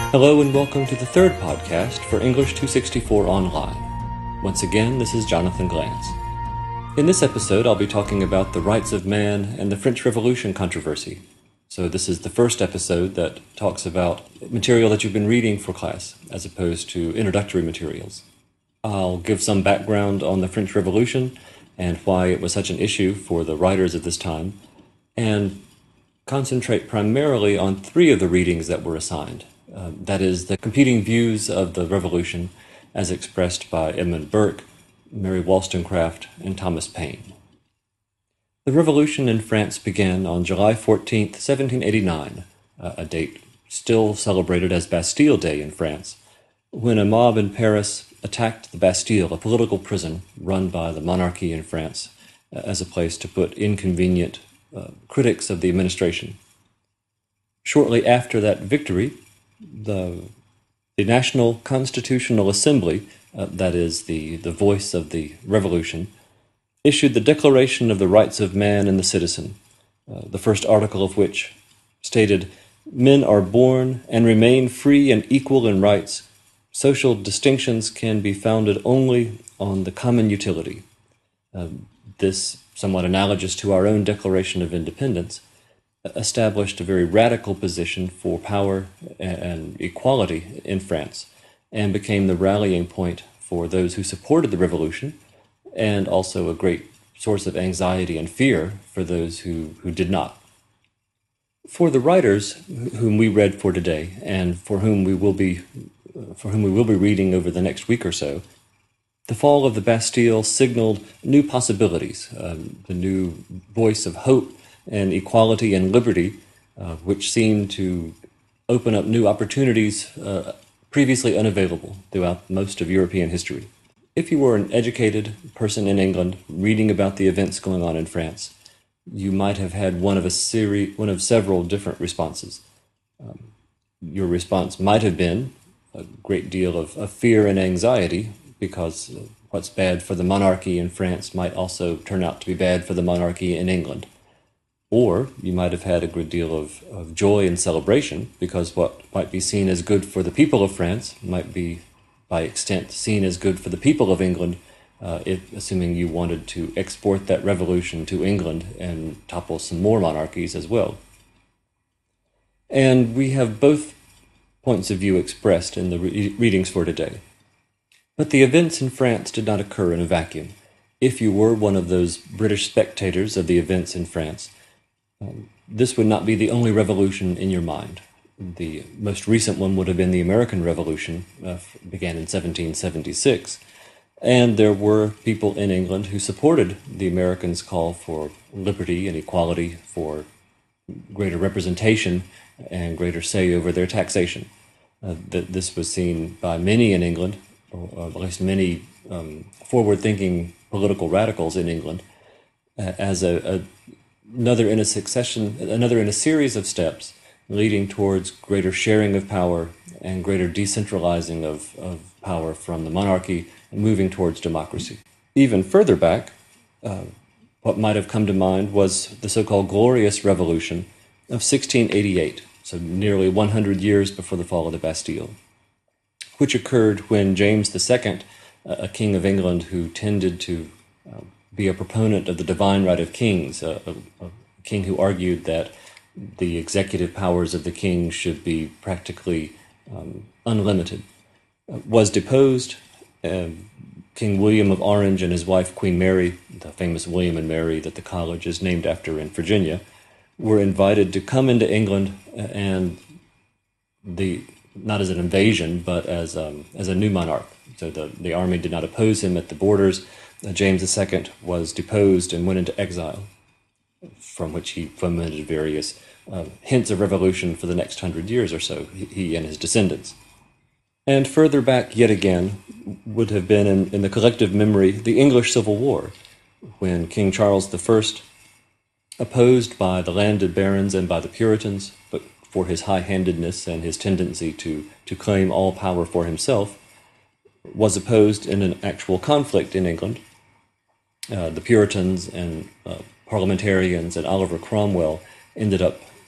Hello and welcome to the third podcast for English 264 Online. Once again, this is Jonathan Glantz. In this episode, I'll be talking about the rights of man and the French Revolution controversy. So this is the first episode that talks about material that you've been reading for class, as opposed to introductory materials. I'll give some background on the French Revolution and why it was such an issue for the writers at this time, and concentrate primarily on three of the readings that were assigned. That is, the competing views of the Revolution as expressed by Edmund Burke, Mary Wollstonecraft, and Thomas Paine. The Revolution in France began on July 14th, 1789, a date still celebrated as Bastille Day in France, when a mob in Paris attacked the Bastille, a political prison run by the monarchy in France, as a place to put inconvenient critics of the administration. Shortly after that victory, the National Constitutional Assembly, that is the voice of the revolution, issued the Declaration of the Rights of Man and the Citizen, the first article of which stated, "Men are born and remain free and equal in rights. Social distinctions can be founded only on the common utility." This, somewhat analogous to our own Declaration of Independence, established a very radical position for power and equality in France, and became the rallying point for those who supported the revolution, and also a great source of anxiety and fear for those who did not. For the writers whom we read for today, and for whom we will be reading over the next week or so, the fall of the Bastille signaled new possibilities, the new voice of hope and equality and liberty, which seemed to open up new opportunities previously unavailable throughout most of European history. If you were an educated person in England reading about the events going on in France, you might have had one of several different responses. Your response might have been a great deal of fear and anxiety, because what's bad for the monarchy in France might also turn out to be bad for the monarchy in England. Or you might have had a good deal of joy and celebration, because what might be seen as good for the people of France might be, by extent, seen as good for the people of England, assuming you wanted to export that revolution to England and topple some more monarchies as well. And we have both points of view expressed in the readings for today. But the events in France did not occur in a vacuum. If you were one of those British spectators of the events in France, this would not be the only revolution in your mind. The most recent one would have been the American Revolution, began in 1776, and there were people in England who supported the Americans' call for liberty and equality, for greater representation and greater say over their taxation. This was seen by many in England, or at least many forward-thinking political radicals in England, as another in a series of steps leading towards greater sharing of power and greater decentralizing of power from the monarchy and moving towards democracy. Even further back, what might have come to mind was the so-called Glorious Revolution of 1688, so nearly 100 years before the fall of the Bastille, which occurred when James II, a king of England who tended to be a proponent of the divine right of kings, a king who argued that the executive powers of the king should be practically unlimited, was deposed. King William of Orange and his wife Queen Mary, the famous William and Mary that the college is named after in Virginia, were invited to come into England, and not as an invasion, but as a new monarch. So the army did not oppose him at the borders. James II was deposed and went into exile, from which he fomented various hints of revolution for the next 100 years or so, he and his descendants. And further back yet again would have been in the collective memory the English Civil War, when King Charles I, opposed by the landed barons and by the Puritans, but for his high-handedness and his tendency to claim all power for himself, was opposed in an actual conflict in England. The Puritans and parliamentarians and Oliver Cromwell ended up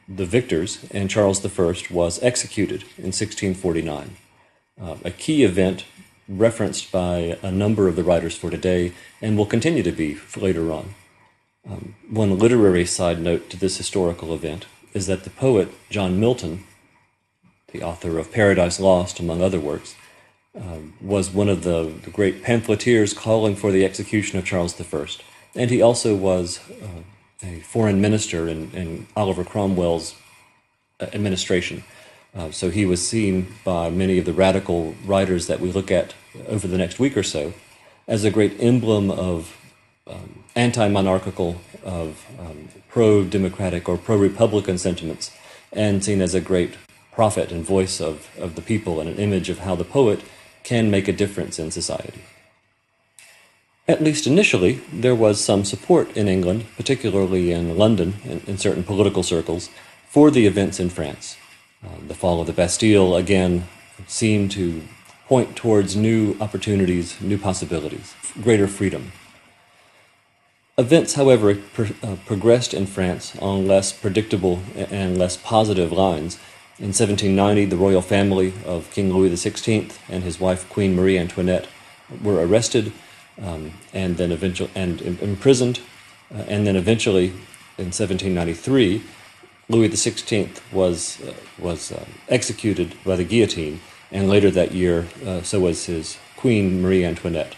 the victors, and Charles I was executed in 1649. A key event referenced by a number of the writers for today, and will continue to be later on. One literary side note to this historical event is that the poet John Milton, the author of Paradise Lost, among other works, was one of the great pamphleteers calling for the execution of Charles I. And he also was a foreign minister in Oliver Cromwell's administration. So he was seen by many of the radical writers that we look at over the next week or so as a great emblem of anti-monarchical, of pro-democratic or pro-republican sentiments, and seen as a great prophet and voice of the people and an image of how the poet can make a difference in society. At least initially, there was some support in England, particularly in London, in certain political circles, for the events in France. The fall of the Bastille, again, seemed to point towards new opportunities, new possibilities, greater freedom. Events, however, progressed in France on less predictable and less positive lines. In 1790, the royal family of King Louis XVI and his wife Queen Marie Antoinette were arrested and then eventually imprisoned, and then eventually in 1793, Louis XVI was executed by the guillotine, and later that year, so was his Queen Marie Antoinette.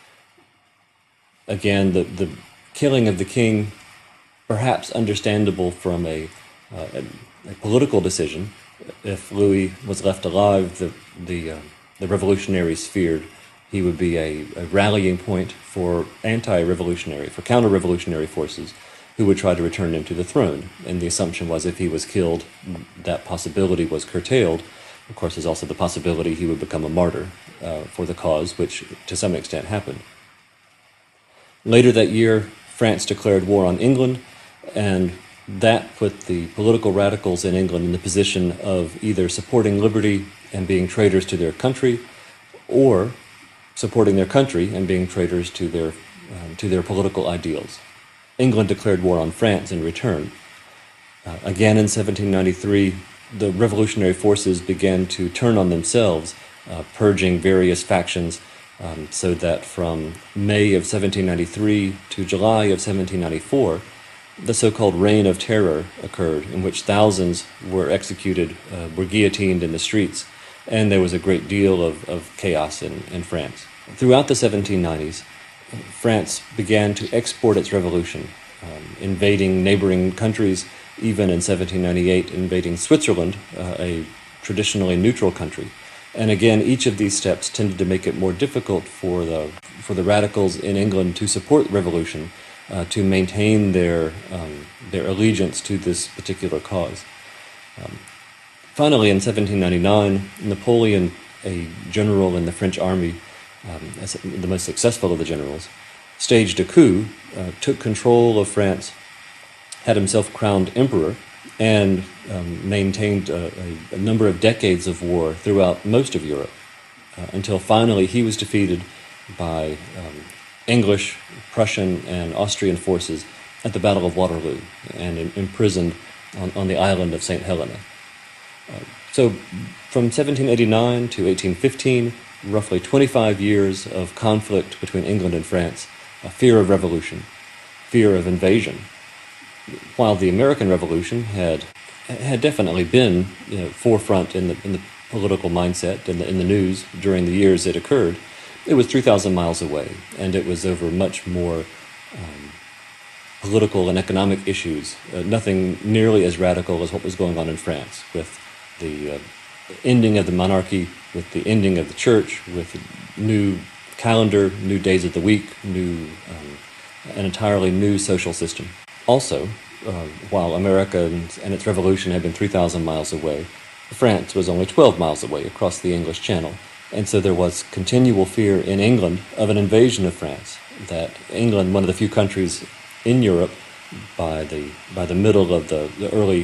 Again, the killing of the king, perhaps understandable from a political decision. If Louis was left alive, the revolutionaries feared he would be a rallying point for anti-revolutionary, for counter-revolutionary forces who would try to return him to the throne. And the assumption was if he was killed, that possibility was curtailed. Of course, there's also the possibility he would become a martyr for the cause, which to some extent happened. Later that year, France declared war on England, and that put the political radicals in England in the position of either supporting liberty and being traitors to their country, or supporting their country and being traitors to their political ideals. England declared war on France in return. Again in 1793, the revolutionary forces began to turn on themselves, purging various factions, so that from May of 1793 to July of 1794, the so-called Reign of Terror occurred, in which thousands were executed, were guillotined in the streets, and there was a great deal of chaos in France. Throughout the 1790s, France began to export its revolution, invading neighboring countries, even in 1798 invading Switzerland, a traditionally neutral country. And again, each of these steps tended to make it more difficult for the radicals in England to support revolution, to maintain their allegiance to this particular cause. Finally, in 1799, Napoleon, a general in the French army, as the most successful of the generals, staged a coup, took control of France, had himself crowned emperor, and maintained a number of decades of war throughout most of Europe, until finally he was defeated by English, Prussian, and Austrian forces at the Battle of Waterloo and imprisoned on the island of St. Helena. So from 1789 to 1815, roughly 25 years of conflict between England and France, a fear of revolution, fear of invasion. While the American Revolution had definitely been forefront in the political mindset and in the news during the years it occurred, it was 3,000 miles away, and it was over much more political and economic issues, nothing nearly as radical as what was going on in France, with the ending of the monarchy, with the ending of the church, with new calendar, new days of the week, an entirely new social system. Also, while America and its revolution had been 3,000 miles away, France was only 12 miles away across the English Channel. And so there was continual fear in England of an invasion of France, that England, one of the few countries in Europe by the middle of the early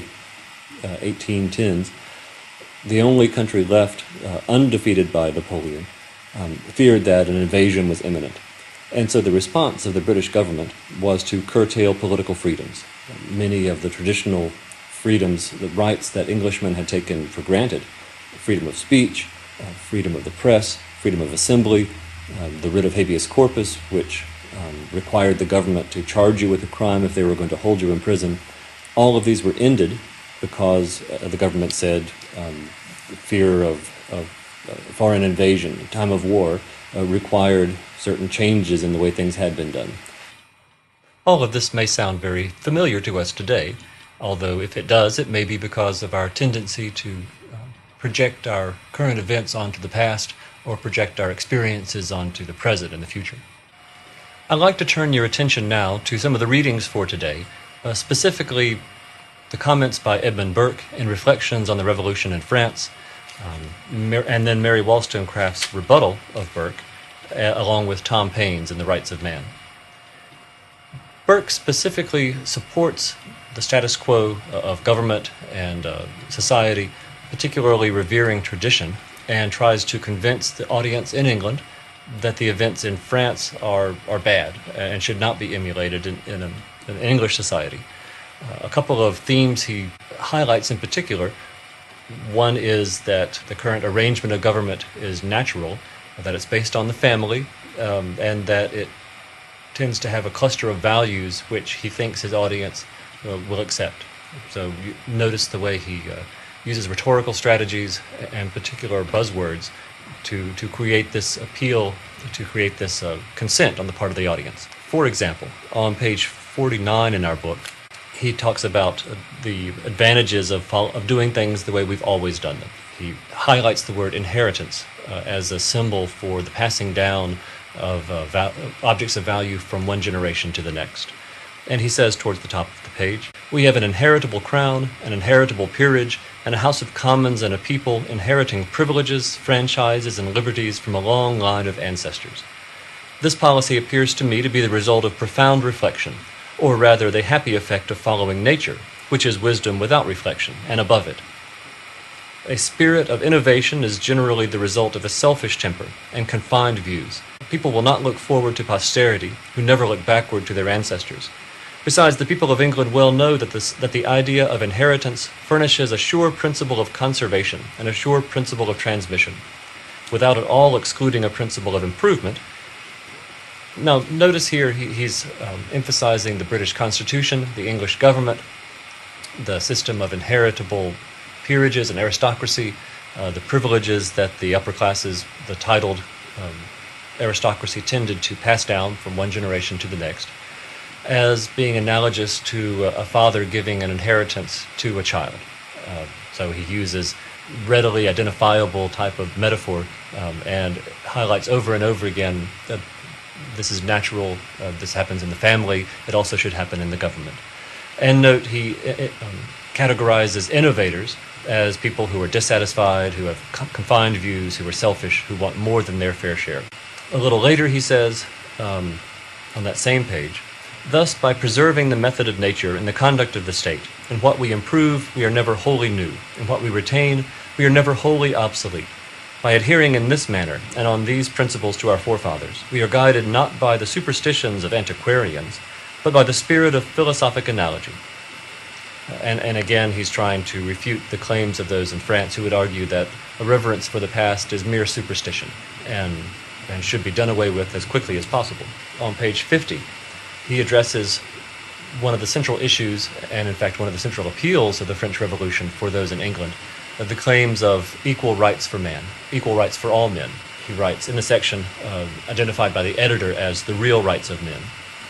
1810s, the only country left undefeated by Napoleon, feared that an invasion was imminent. And so the response of the British government was to curtail political freedoms. Many of the traditional freedoms, the rights that Englishmen had taken for granted: freedom of speech, freedom of the press, freedom of assembly, the writ of habeas corpus, which required the government to charge you with a crime if they were going to hold you in prison. All of these were ended because the government said fear of foreign invasion, time of war, required certain changes in the way things had been done. All of this may sound very familiar to us today, although if it does, it may be because of our tendency to project our current events onto the past or project our experiences onto the present and the future. I'd like to turn your attention now to some of the readings for today, specifically the comments by Edmund Burke in Reflections on the Revolution in France, and then Mary Wollstonecraft's rebuttal of Burke, along with Tom Paine's in The Rights of Man. Burke specifically supports the status quo of government and society, particularly revering tradition, and tries to convince the audience in England that the events in France are bad and should not be emulated in an English society. A couple of themes he highlights in particular. One is that the current arrangement of government is natural, that it's based on the family, and that it tends to have a cluster of values which he thinks his audience will accept. So you notice the way he uses rhetorical strategies and particular buzzwords to create this appeal, to create this consent on the part of the audience. For example, on page 49 in our book, he talks about the advantages of doing things the way we've always done them. He highlights the word inheritance as a symbol for the passing down of objects of value from one generation to the next. And he says towards the top of the page, "We have an inheritable crown, an inheritable peerage, and a House of Commons and a people inheriting privileges, franchises, and liberties from a long line of ancestors. This policy appears to me to be the result of profound reflection, or rather the happy effect of following nature, which is wisdom without reflection, and above it. A spirit of innovation is generally the result of a selfish temper and confined views. People will not look forward to posterity, who never look backward to their ancestors. Besides, the people of England well know that the idea of inheritance furnishes a sure principle of conservation and a sure principle of transmission, without at all excluding a principle of improvement." Now, notice here he's emphasizing the British Constitution, the English government, the system of inheritable peerages and aristocracy, the privileges that the upper classes, the titled aristocracy, tended to pass down from one generation to the next, as being analogous to a father giving an inheritance to a child. So he uses readily identifiable type of metaphor and highlights over and over again that this is natural, this happens in the family, it also should happen in the government. And note, he categorizes innovators as people who are dissatisfied, who have confined views, who are selfish, who want more than their fair share. A little later he says, on that same page, "Thus, by preserving the method of nature in the conduct of the state, in what we improve, we are never wholly new. In what we retain, we are never wholly obsolete. By adhering in this manner, and on these principles to our forefathers, we are guided not by the superstitions of antiquarians, but by the spirit of philosophic analogy." And again, he's trying to refute the claims of those in France who would argue that a reverence for the past is mere superstition and should be done away with as quickly as possible. On page 50, he addresses one of the central issues, and in fact one of the central appeals of the French Revolution for those in England, the claims of equal rights for man, equal rights for all men. He writes in the section identified by the editor as the real rights of men.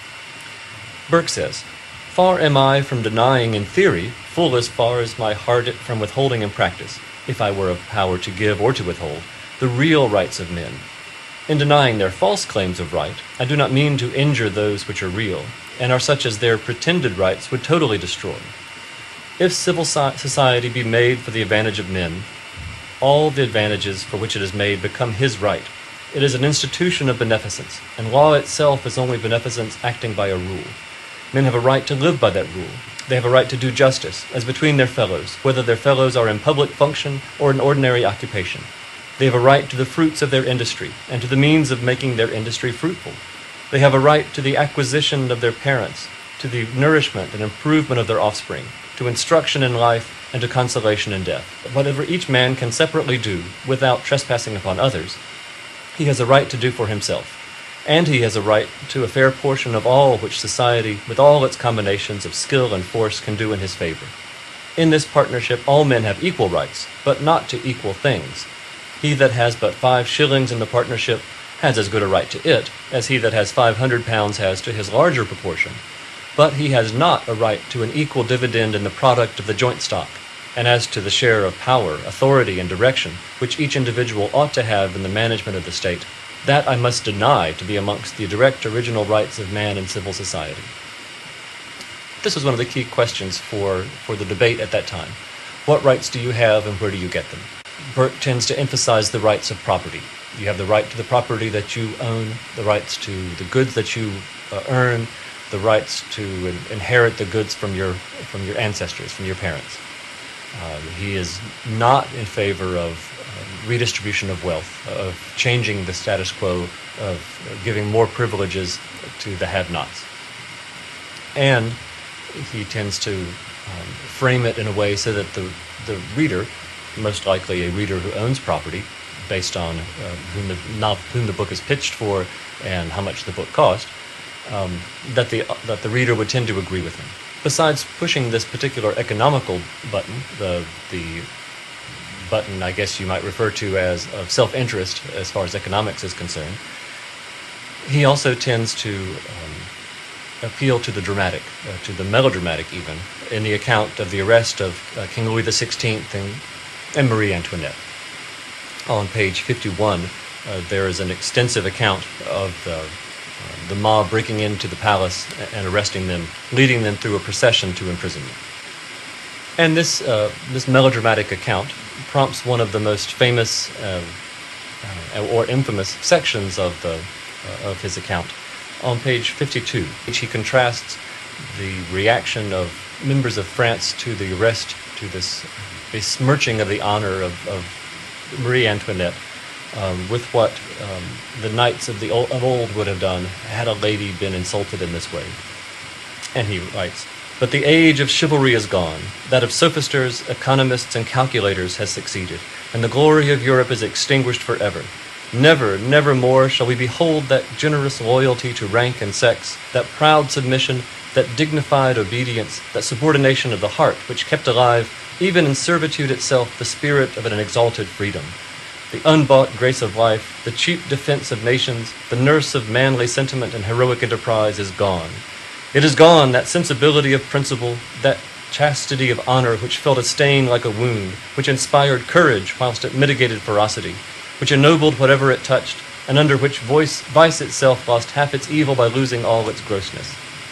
Burke says, "Far am I from denying in theory, full as far as my heart from withholding in practice, if I were of power to give or to withhold, the real rights of men. In denying their false claims of right, I do not mean to injure those which are real, and are such as their pretended rights would totally destroy. If civil society be made for the advantage of men, all the advantages for which it is made become his right. It is an institution of beneficence, and law itself is only beneficence acting by a rule. Men have a right to live by that rule. They have a right to do justice, as between their fellows, whether their fellows are in public function or in ordinary occupation. They have a right to the fruits of their industry, and to the means of making their industry fruitful. They have a right to the acquisition of their parents, to the nourishment and improvement of their offspring, to instruction in life, and to consolation in death. Whatever each man can separately do without trespassing upon others, he has a right to do for himself, and he has a right to a fair portion of all which society, with all its combinations of skill and force, can do in his favor. In this partnership all men have equal rights, but not to equal things. He that has but 5 shillings in the partnership has as good a right to it as he that has 500 pounds has to his larger proportion. But he has not a right to an equal dividend in the product of the joint stock, and as to the share of power, authority, and direction which each individual ought to have in the management of the state, that I must deny to be amongst the direct original rights of man in civil society. This was one of the key questions for the debate at that time. What rights do you have and where do you get them? Burke tends to emphasize the rights of property. You have the right to the property that you own, the rights to the goods that you earn, the rights to inherit the goods from your ancestors, from your parents. He is not in favor of redistribution of wealth, of changing the status quo, of giving more privileges to the have-nots. And he tends to frame it in a way so that the reader, most likely a reader who owns property, based on whom the book is pitched for and how much the book cost, that the reader would tend to agree with him. Besides pushing this particular economical button, the button I guess you might refer to as of self-interest as far as economics is concerned, he also tends to appeal to the dramatic, to the melodramatic even, in the account of the arrest of King Louis XVI and Marie Antoinette. On page 51, there is an extensive account of the mob breaking into the palace and arresting them, leading them through a procession to imprisonment. And this melodramatic account prompts one of the most famous or infamous sections of his account. On page 52, he contrasts the reaction of members of France to the arrest, to this besmirching of the honor of Marie Antoinette, with what the knights of old would have done had a lady been insulted in this way. And he writes, "But the age of chivalry is gone, that of sophisters, economists, and calculators has succeeded, and the glory of Europe is extinguished forever. Never, never more shall we behold that generous loyalty to rank and sex, that proud submission, that dignified obedience, that subordination of the heart which kept alive, even in servitude itself, the spirit of an exalted freedom. The unbought grace of life, the cheap defense of nations, the nurse of manly sentiment and heroic enterprise is gone. It is gone, that sensibility of principle, that chastity of honor which felt a stain like a wound, which inspired courage whilst it mitigated ferocity, which ennobled whatever it touched, and under which vice itself lost half its evil by losing all its grossness."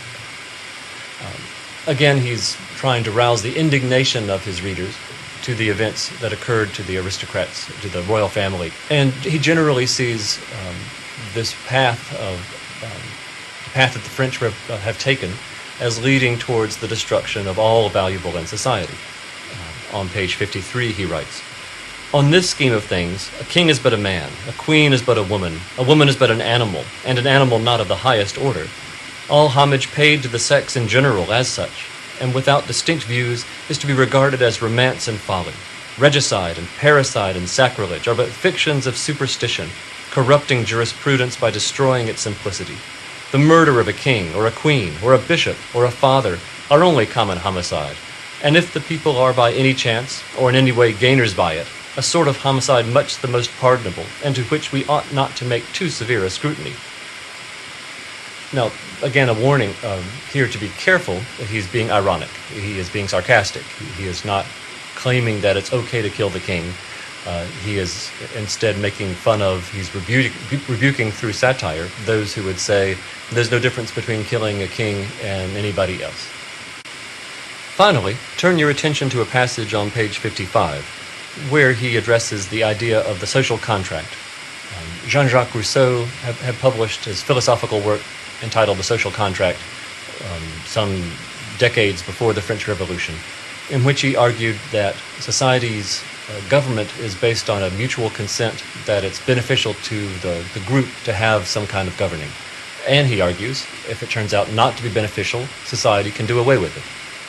Again, he's trying to rouse the indignation of his readers to the events that occurred to the aristocrats, to the royal family. And he generally sees this path that the French have taken as leading towards the destruction of all valuable in society. On page 53 he writes, "On this scheme of things, a king is but a man, a queen is but a woman is but an animal, and an animal not of the highest order. All homage paid to the sex in general as such, and without distinct views, is to be regarded as romance and folly. Regicide and parricide and sacrilege are but fictions of superstition, corrupting jurisprudence by destroying its simplicity. The murder of a king, or a queen, or a bishop, or a father are only common homicide, and if the people are by any chance, or in any way gainers by it, a sort of homicide much the most pardonable, and to which we ought not to make too severe a scrutiny." Now, again, a warning here to be careful. He's being ironic. He is being sarcastic. He is not claiming that it's okay to kill the king. He is instead making fun of, he's rebuking through satire those who would say there's no difference between killing a king and anybody else. Finally, turn your attention to a passage on page 55, where he addresses the idea of the social contract. Jean-Jacques Rousseau had published his philosophical work entitled The Social Contract some decades before the French Revolution, in which he argued that society's government is based on a mutual consent, that it's beneficial to the group to have some kind of governing. And he argues, if it turns out not to be beneficial, society can do away with it.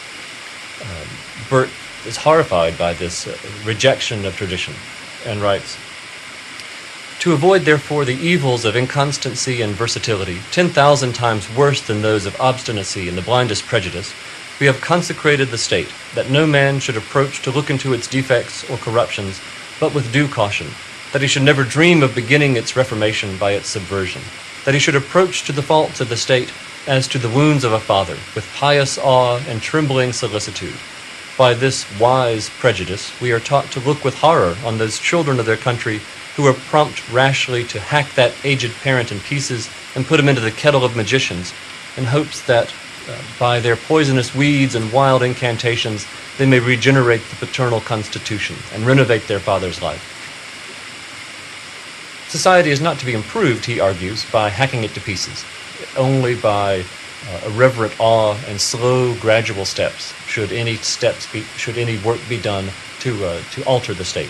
Burke is horrified by this rejection of tradition and writes, "To avoid, therefore, the evils of inconstancy and versatility, 10,000 times worse than those of obstinacy and the blindest prejudice, we have consecrated the state, that no man should approach to look into its defects or corruptions, but with due caution, that he should never dream of beginning its reformation by its subversion, that he should approach to the faults of the state as to the wounds of a father, with pious awe and trembling solicitude. By this wise prejudice, we are taught to look with horror on those children of their country who are prompt rashly to hack that aged parent in pieces and put him into the kettle of magicians, in hopes that, by their poisonous weeds and wild incantations, they may regenerate the paternal constitution and renovate their father's life. Society is not to be improved," he argues, "by hacking it to pieces. Only by a reverent awe and slow, gradual steps should any work be done to alter the state."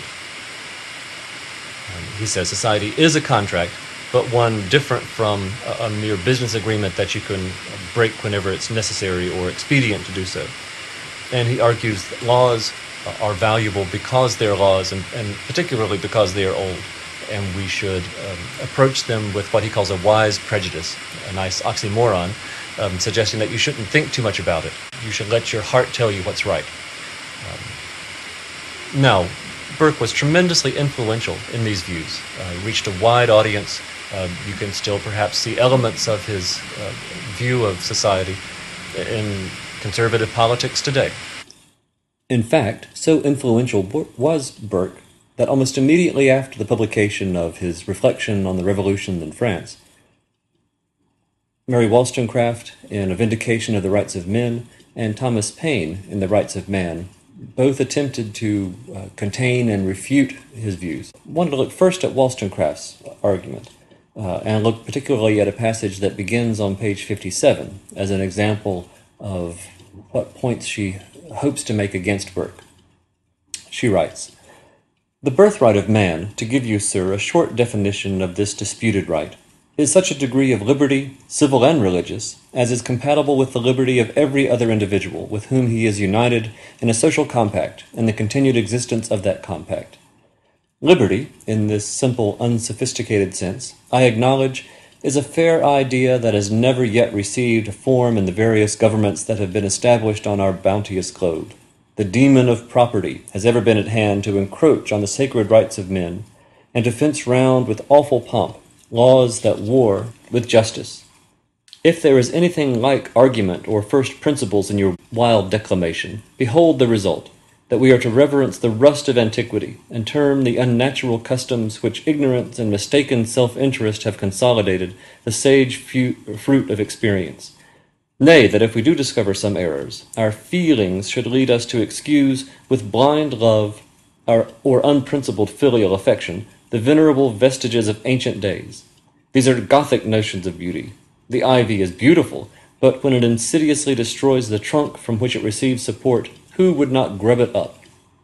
He says society is a contract, but one different from a mere business agreement that you can break whenever it's necessary or expedient to do so. And he argues that laws are valuable because they're laws, and particularly because they are old. And we should approach them with what he calls a wise prejudice, a nice oxymoron, suggesting that you shouldn't think too much about it. You should let your heart tell you what's right. Now, Burke was tremendously influential in these views. He reached a wide audience. You can still perhaps see elements of his view of society in conservative politics today. In fact, so influential was Burke that almost immediately after the publication of his reflection on the revolution in France, Mary Wollstonecraft in A Vindication of the Rights of Men and Thomas Paine in The Rights of Man both attempted to contain and refute his views. I wanted to look first at Wollstonecraft's argument and look particularly at a passage that begins on page 57 as an example of what points she hopes to make against Burke. She writes, "The birthright of man, to give you, sir, a short definition of this disputed right, is such a degree of liberty, civil and religious, as is compatible with the liberty of every other individual with whom he is united in a social compact and the continued existence of that compact. Liberty, in this simple, unsophisticated sense, I acknowledge, is a fair idea that has never yet received a form in the various governments that have been established on our bounteous globe. The demon of property has ever been at hand to encroach on the sacred rights of men, and to fence round with awful pomp laws that war with justice. If there is anything like argument or first principles in your wild declamation, behold the result, that we are to reverence the rust of antiquity, and term the unnatural customs which ignorance and mistaken self-interest have consolidated the sage fruit of experience. Nay, that if we do discover some errors, our feelings should lead us to excuse with blind love or unprincipled filial affection the venerable vestiges of ancient days. These are Gothic notions of beauty. The ivy is beautiful, but when it insidiously destroys the trunk from which it receives support, who would not grub it up?"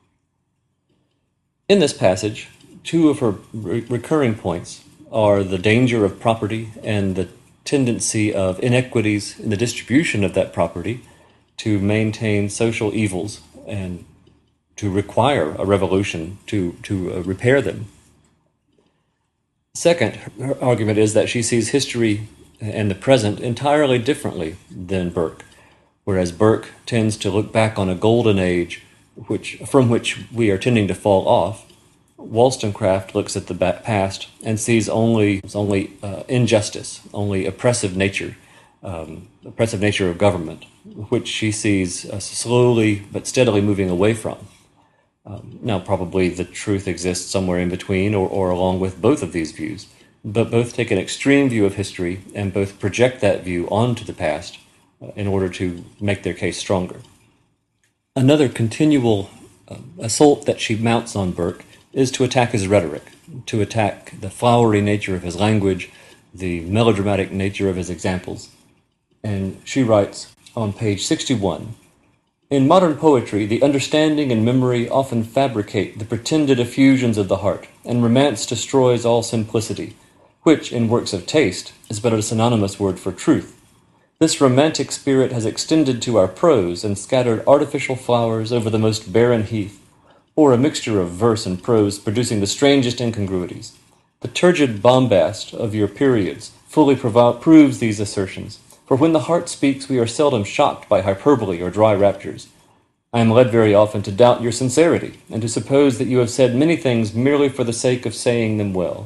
In this passage, two of her recurring points are the danger of property and the tendency of inequities in the distribution of that property to maintain social evils and to require a revolution to repair them. Second, her argument is that she sees history and the present entirely differently than Burke, whereas Burke tends to look back on a golden age from which we are tending to fall off. Wollstonecraft looks at the past and sees only injustice, only oppressive nature of government, which she sees slowly but steadily moving away from. Now, probably the truth exists somewhere in between or along with both of these views, but both take an extreme view of history and both project that view onto the past in order to make their case stronger. Another continual assault that she mounts on Burke is to attack his rhetoric, to attack the flowery nature of his language, the melodramatic nature of his examples. And she writes on page 61, "In modern poetry, the understanding and memory often fabricate the pretended effusions of the heart, and romance destroys all simplicity. which, in works of taste, is but a synonymous word for truth. This romantic spirit has extended to our prose and scattered artificial flowers over the most barren heath, or a mixture of verse and prose producing the strangest incongruities. The turgid bombast of your periods fully proves these assertions, for when the heart speaks we are seldom shocked by hyperbole or dry raptures. I am led very often to doubt your sincerity, and to suppose that you have said many things merely for the sake of saying them well.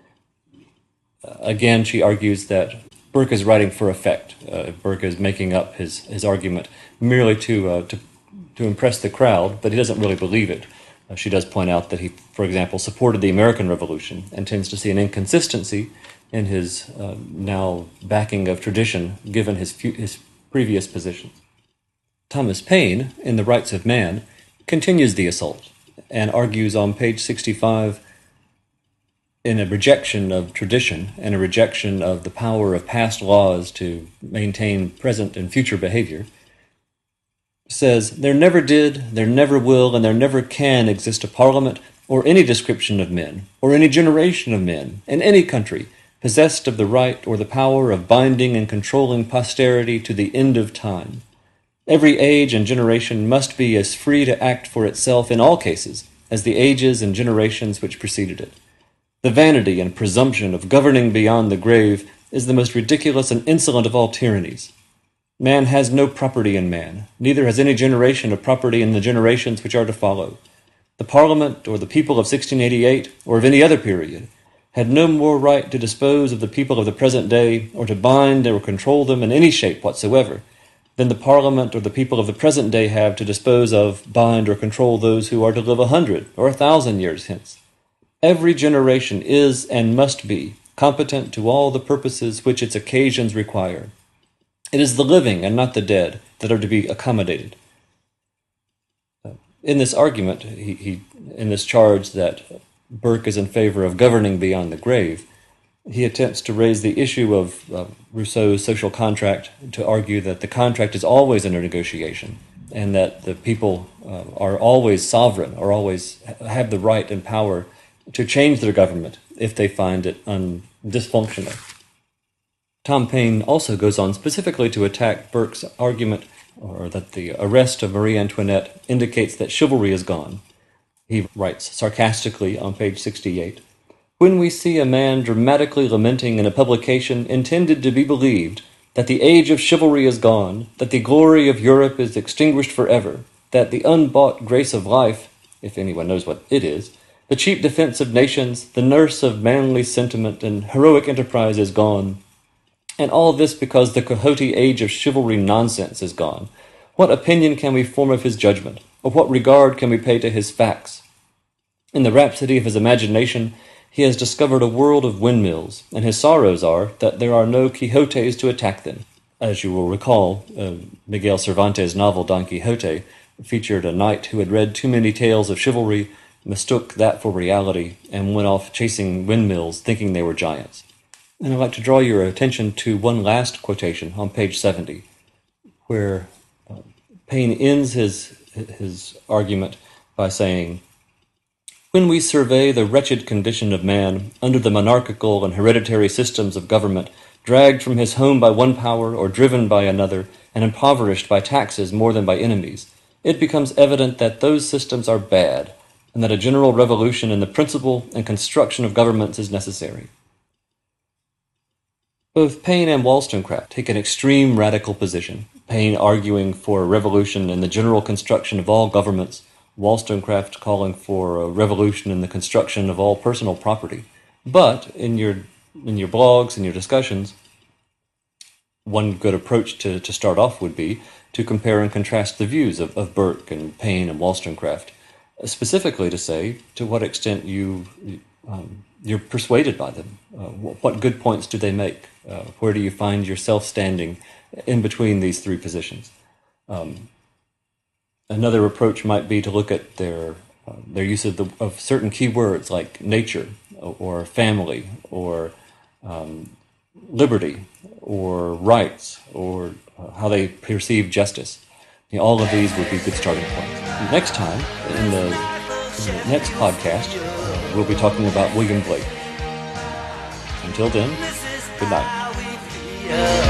Again, she argues that Burke is writing for effect. Burke is making up his argument merely to impress the crowd, but he doesn't really believe it. She does point out that he, for example, supported the American Revolution and tends to see an inconsistency in his now backing of tradition given his previous positions. Thomas Paine, in The Rights of Man, continues the assault and argues on page 65 in a rejection of tradition and a rejection of the power of past laws to maintain present and future behavior, says, "There never did, there never will, and there never can exist a parliament or any description of men, or any generation of men, in any country, possessed of the right or the power of binding and controlling posterity to the end of time. Every age and generation must be as free to act for itself in all cases as the ages and generations which preceded it. The vanity and presumption of governing beyond the grave is the most ridiculous and insolent of all tyrannies. Man has no property in man, neither has any generation a property in the generations which are to follow. The Parliament, or the people of 1688, or of any other period, had no more right to dispose of the people of the present day, or to bind or control them in any shape whatsoever, than the Parliament or the people of the present day have to dispose of, bind, or control those who are to live 100 or 1,000 years hence. Every generation is and must be competent to all the purposes which its occasions require. It is the living and not the dead that are to be accommodated." In this argument, in this charge that Burke is in favor of governing beyond the grave, he attempts to raise the issue of Rousseau's social contract, to argue that the contract is always under negotiation, and that the people are always sovereign, or always have the right and power to change their government if they find it dysfunctional. Tom Paine also goes on specifically to attack Burke's argument, or that the arrest of Marie Antoinette indicates that chivalry is gone. He writes sarcastically on page 68, "When we see a man dramatically lamenting in a publication intended to be believed that the age of chivalry is gone, that the glory of Europe is extinguished forever, that the unbought grace of life, if anyone knows what it is, the cheap defense of nations, the nurse of manly sentiment and heroic enterprise is gone, and all this because the Quixote age of chivalry nonsense is gone, what opinion can we form of his judgment, or what regard can we pay to his facts? In the rhapsody of his imagination, he has discovered a world of windmills, and his sorrows are that there are no Quixotes to attack them." As you will recall, Miguel Cervantes' novel Don Quixote featured a knight who had read too many tales of chivalry, mistook that for reality, and went off chasing windmills thinking they were giants. And I'd like to draw your attention to one last quotation on page 70, where Paine ends his argument by saying, "When we survey the wretched condition of man under the monarchical and hereditary systems of government, dragged from his home by one power or driven by another, and impoverished by taxes more than by enemies, it becomes evident that those systems are bad, and that a general revolution in the principle and construction of governments is necessary." Both Paine and Wollstonecraft take an extreme radical position, Paine arguing for a revolution in the general construction of all governments, Wollstonecraft calling for a revolution in the construction of all personal property. But in your blogs and your discussions, one good approach to start off would be to compare and contrast the views of Burke and Paine and Wollstonecraft, specifically to say to what extent you're persuaded by them. What good points do they make? Where do you find yourself standing in between these three positions? Another approach might be to look at their use of certain key words like nature, or family, or liberty, or rights, or how they perceive justice. All of these would be good starting points. Next time, in the next podcast, we'll be talking about William Blake. Until Until then, good night.